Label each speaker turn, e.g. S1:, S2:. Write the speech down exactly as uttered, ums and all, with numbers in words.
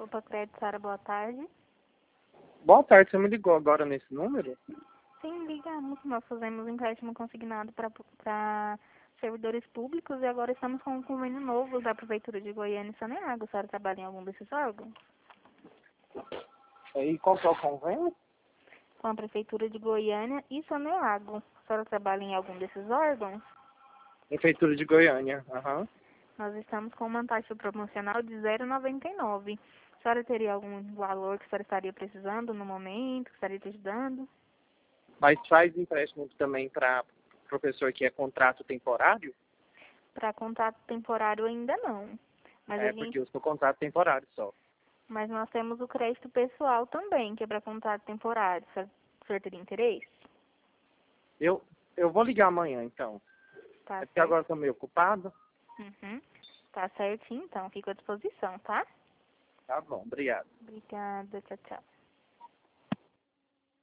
S1: Opa, Crédito Sara, boa tarde.
S2: Boa tarde, você me ligou agora nesse número?
S1: Sim, ligamos. Nós fazemos empréstimo consignado para servidores públicos e agora estamos com um convênio novo da Prefeitura de Goiânia e Saneago. A senhora trabalha em algum desses órgãos?
S2: E qual que é o convênio?
S1: Com a Prefeitura de Goiânia e Saneago. A senhora trabalha em algum desses órgãos?
S2: Prefeitura de Goiânia, aham.
S1: Nós estamos com uma taxa promocional de zero vírgula noventa e nove. A senhora teria algum valor que a senhora estaria precisando no momento, que estaria te ajudando?
S2: Mas faz empréstimo também para professor que é contrato temporário?
S1: Para contrato temporário ainda não. Mas, a
S2: É,
S1: gente,
S2: porque eu sou contrato temporário só.
S1: mas nós temos o crédito pessoal também, que é para contrato temporário. O senhor o senhor teria interesse?
S2: Eu, eu vou ligar amanhã, então.
S1: Tá
S2: É porque
S1: certo.
S2: agora eu tô meio ocupado.
S1: Uhum. Tá certinho, então. Fico à disposição, tá?
S2: Tá bom, obrigado.
S1: Obrigada. Tchau, tchau.